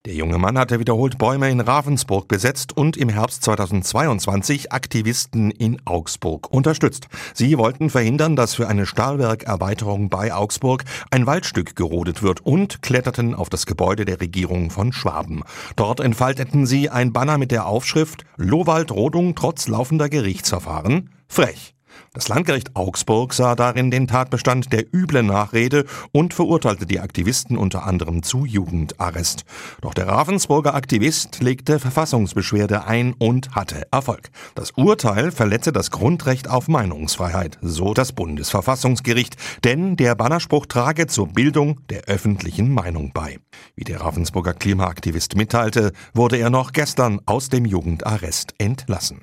Der junge Mann hatte wiederholt Bäume in Ravensburg besetzt und im Herbst 2022 Aktivisten in Augsburg unterstützt. Sie wollten verhindern, dass für eine Stahlwerkerweiterung bei Augsburg ein Waldstück gerodet wird und kletterten auf das Gebäude der Regierung von Schwaben. Dort entfalteten sie ein Banner mit der Aufschrift »Lohwaldrodung trotz laufender Gerichtsverfahren? Frech«. Das Landgericht Augsburg sah darin den Tatbestand der üblen Nachrede und verurteilte die Aktivisten unter anderem zu Jugendarrest. Doch der Ravensburger Aktivist legte Verfassungsbeschwerde ein und hatte Erfolg. Das Urteil verletze das Grundrecht auf Meinungsfreiheit, so das Bundesverfassungsgericht, denn der Bannerspruch trage zur Bildung der öffentlichen Meinung bei. Wie der Ravensburger Klimaaktivist mitteilte, wurde er noch gestern aus dem Jugendarrest entlassen.